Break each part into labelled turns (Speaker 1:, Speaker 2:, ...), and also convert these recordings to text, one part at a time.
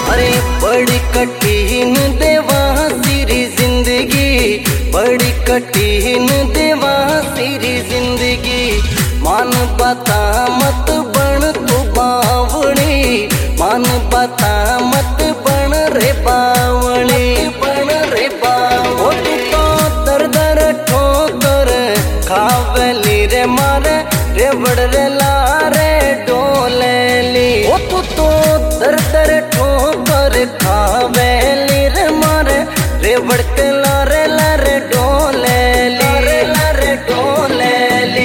Speaker 1: अरे बड़ी कठिन देवा सिरी जिंदगी, बड़ी कठिन देवा सिरी जिंदगी। मान बता मत बन तू बावणी, मान बता मत बन रे बावणी, बन रे बावणी। तू तो दर दर ठोकर खावली रे मारे रेवड़ रे लारे डोलेली। ओ तू तो दर दर ठोकर खावली रे मारे रेवड़ के लारे लारे डोलेली, लारे लारे डोलेली।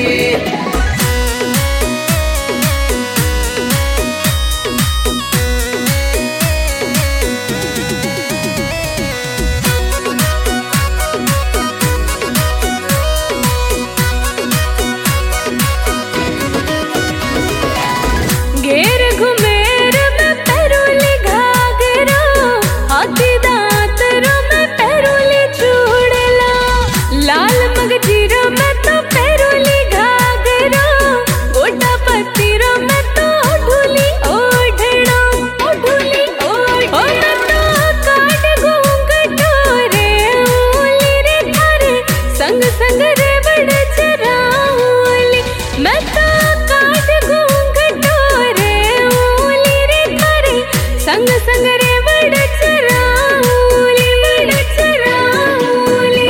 Speaker 2: घेर घुमेर में पैरोली घाघरा, हाथी दांतरों में पैरोली चूड़ला, लाल मगजीरों में तो पैरोली घाघरा, गोटा पत्तीरों में तो ढूली ओढ़ना, ढूली ओढ़। ओ मैं तो काट घूंघटो रे ओली रे थारे संग संग रे बड़ चराओली। मैं तो काट घूंघटो रे ओली रे थारे संग संग रे बड़ चराओली, बड़ चराओली।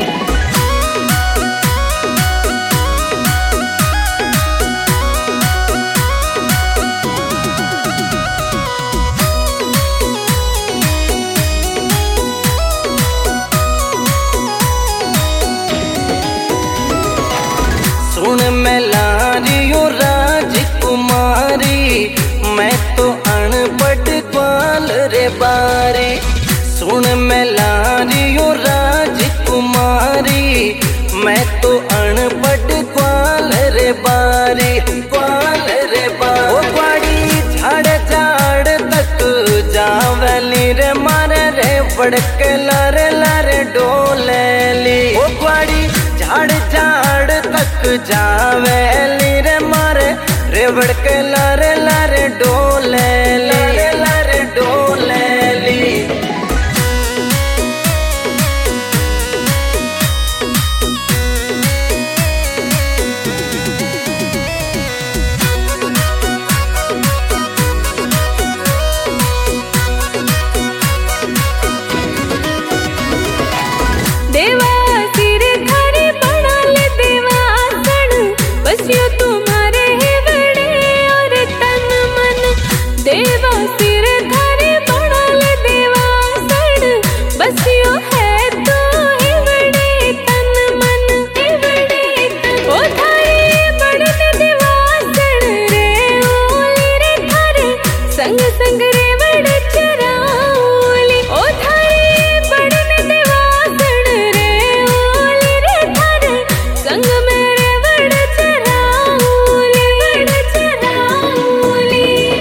Speaker 1: सुन मैं लारियो राजकुमारी, मैं तो अनपढ़ ग्वाल रे बारी। सुन मैं लारियो राजकुमारी, मैं तो अनपढ़ ग्वाल रे बारी, ग्वाल रे बारी। ओ ग्वाड़ी झाड़ झाड़ तक जावली रे मारे रे बड़के लारे लारे डोलेली। ओ ग्वाड़ी झाड़ झाड़ तक जावेली रे मारे रेवड़ के लारे लारे डोलेली, लारे लारे डोलेली।
Speaker 2: देवा सिर थारे बना ले देवासन, बसियो तुम्हारे ही बड़े और तन मन। देवा सिर थारे बना ले देवासन, बसियो है तो ही बड़े तन मन, ही बड़े तन। ओ थारे बड़ने देवासन रे ओली रे थारे संग संग रे बड़ चराओली। ओ थारे बड़ने देवासन रे ओली रे थारे संग मेरे बड़ चराओली, बड़ चराओली।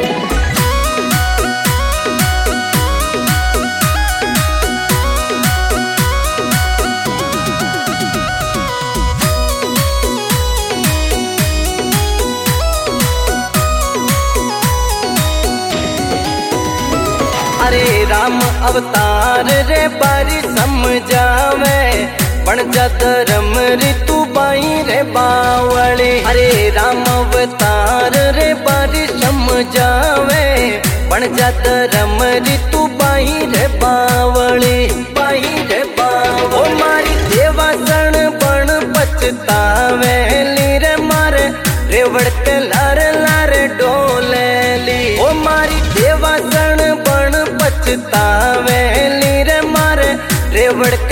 Speaker 1: अरे राम अवतार रे बारी समझावे, बन जा धर्म ऋतु बाई रे बावली। अरे राम अवतार रे बारी समझावे, बन जा धर्म ऋतु बाई रे बावली, बाई रे बावली। ओ मारी देवासन बन पछतावेली रे मारे रेवड़ के लारे लारे डोलेली। ओ मारी देवासन बन पछतावेली रे मारे रेवड़